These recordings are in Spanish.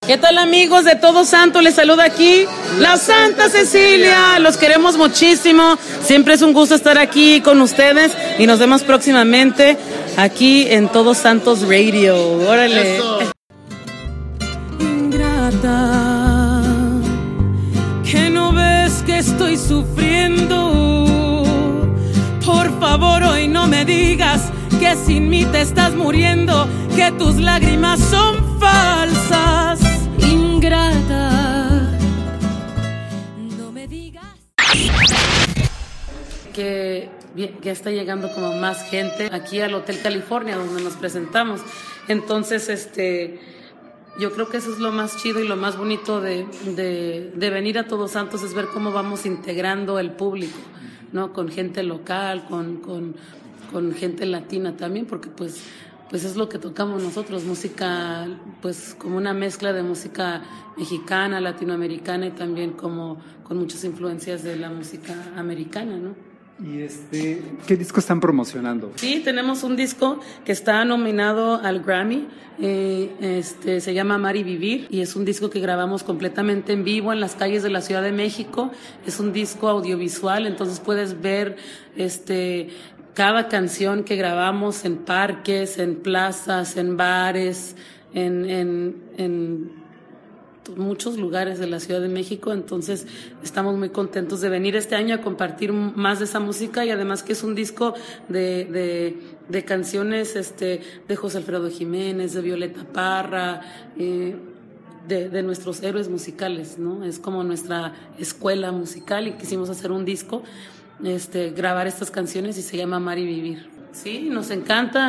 ¿Qué tal, amigos de Todos Santos? Les saluda aquí la Santa Cecilia. Los queremos muchísimo. Siempre es un gusto estar aquí con ustedes y nos vemos próximamente aquí en Todos Santos Radio. Órale. Eso. Ingrata, que no ves que estoy sufriendo. Por favor, hoy no me digas que sin mí te estás muriendo, que tus lágrimas son falsas. Ingrata, no me digas. Que ya está llegando como más gente aquí al Hotel California, donde nos presentamos. Entonces, yo creo que eso es lo más chido y lo más bonito de venir a Todos Santos, es ver cómo vamos integrando el público, ¿no? Con gente local, con gente latina también, porque pues es lo que tocamos nosotros, música, pues como una mezcla de música mexicana, latinoamericana y también como con muchas influencias de la música americana, ¿no? ¿Y qué disco están promocionando? Sí, tenemos un disco que está nominado al Grammy, se llama Amar y Vivir, y es un disco que grabamos completamente en vivo en las calles de la Ciudad de México. Es un disco audiovisual, entonces puedes ver cada canción que grabamos en parques, en plazas, en bares, en muchos lugares de la Ciudad de México. Entonces estamos muy contentos de venir este año a compartir más de esa música, y además que es un disco de canciones de José Alfredo Jiménez, de Violeta Parra, de nuestros héroes musicales, ¿no? Es como nuestra escuela musical, y quisimos hacer un disco, grabar estas canciones, y se llama Amar y Vivir. Sí, nos encanta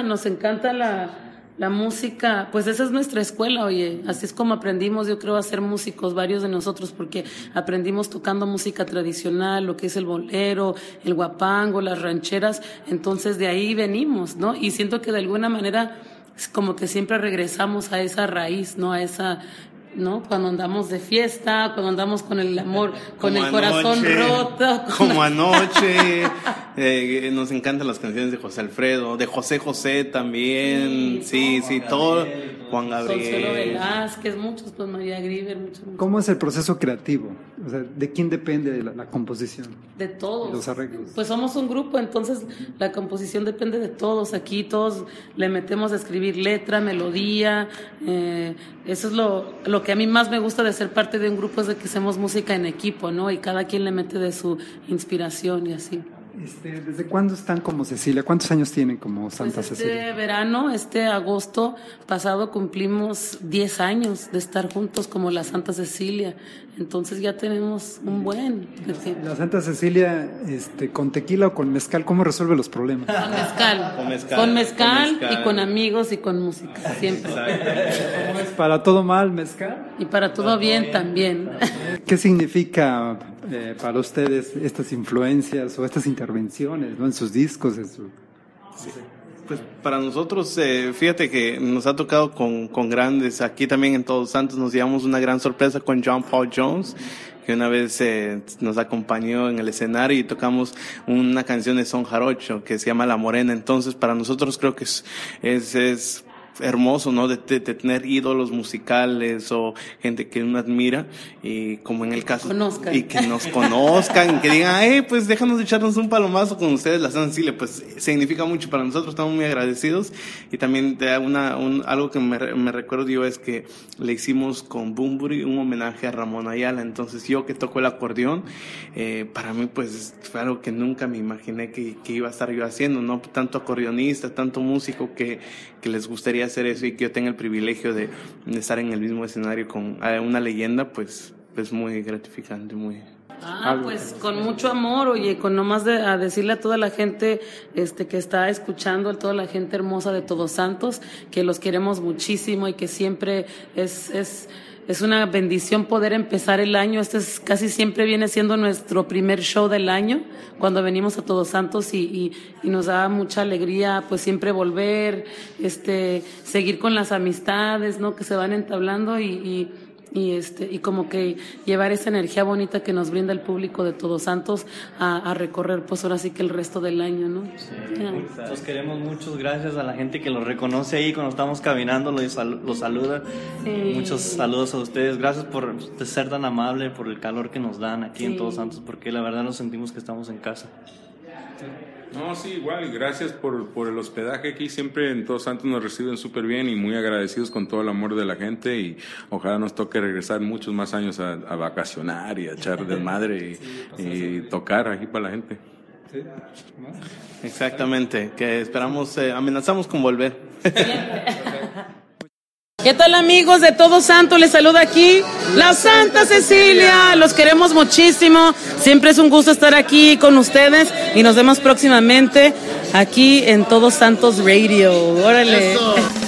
la música, pues esa es nuestra escuela, oye, así es como aprendimos, yo creo, a ser músicos, varios de nosotros, porque aprendimos tocando música tradicional, lo que es el bolero, el guapango, las rancheras, entonces de ahí venimos, ¿no? Y siento que de alguna manera como que siempre regresamos a esa raíz, ¿no? A esa, ¿no? Cuando andamos de fiesta, cuando andamos con el amor, con el corazón roto. Como anoche. Nos encantan las canciones de José Alfredo, de José José también. Sí, todo. Juan Gabriel. Consuelo Velázquez, muchos, pues María Grieber, muchos. ¿Cómo es el proceso creativo? O sea, ¿de quién depende la composición? De todos. Los arreglos. Pues somos un grupo, entonces la composición depende de todos. Aquí todos le metemos a escribir letra, melodía. Eso es lo que a mí más me gusta de ser parte de un grupo, es de que hacemos música en equipo, ¿no? Y cada quien le mete de su inspiración y así. ¿Desde cuándo están como Cecilia? ¿Cuántos años tienen como Santa Cecilia? Verano, agosto pasado cumplimos 10 años de estar juntos como la Santa Cecilia. Entonces ya tenemos un buen tiempo. La Santa Cecilia, ¿con tequila o con mezcal, cómo resuelve los problemas? Con mezcal y con amigos y con música, siempre. ¿Cómo es? ¿Para todo mal, mezcal? Y para todo bien también. ¿Qué significa para ustedes estas influencias o estas intervenciones, ¿no? En sus discos, Sí. Pues para nosotros, fíjate que nos ha tocado con grandes. Aquí también en Todos Santos nos llevamos una gran sorpresa con John Paul Jones, que una vez nos acompañó en el escenario y tocamos una canción de son jarocho que se llama La Morena. Entonces para nosotros creo que es hermoso, ¿no? De tener ídolos musicales o gente que uno admira, y como en el caso y que nos conozcan, que digan, pues déjanos echarnos un palomazo con ustedes, la Santa Cecilia. Pues significa mucho para nosotros, estamos muy agradecidos. Y también algo que me recuerdo yo es que le hicimos con Bunbury un homenaje a Ramón Ayala. Entonces yo, que toco el acordeón, para mí pues fue algo que nunca me imaginé que iba a estar yo haciendo, ¿no? Tanto acordeonista, tanto músico que les gustaría hacer eso, y que yo tenga el privilegio de estar en el mismo escenario con una leyenda, pues muy gratificante, muy... Pues con mucho amor, oye, con nomás a decirle a toda la gente que está escuchando, a toda la gente hermosa de Todos Santos, que los queremos muchísimo y que siempre es una bendición poder empezar el año. Casi siempre viene siendo nuestro primer show del año cuando venimos a Todos Santos, y nos da mucha alegría pues siempre volver, seguir con las amistades, ¿no? Que se van entablando, y y como que llevar esa energía bonita que nos brinda el público de Todos Santos a recorrer pues ahora sí que el resto del año, ¿no? Sí. Los queremos mucho, gracias a la gente que los reconoce ahí cuando estamos caminando, los saluda. Sí. Muchos saludos a ustedes, gracias por ser tan amable, por el calor que nos dan aquí en Todos Santos, porque la verdad nos sentimos que estamos en casa. No, sí, igual, gracias por el hospedaje aquí, siempre en Todos Santos nos reciben súper bien y muy agradecidos con todo el amor de la gente, y ojalá nos toque regresar muchos más años a vacacionar y a echar desmadre y tocar aquí para la gente. Sí. Exactamente, que esperamos, amenazamos con volver. ¿Qué tal, amigos de Todos Santos? Les saluda aquí la Santa Cecilia. Los queremos muchísimo. Siempre es un gusto estar aquí con ustedes y nos vemos próximamente aquí en Todos Santos Radio. ¡Órale! Eso.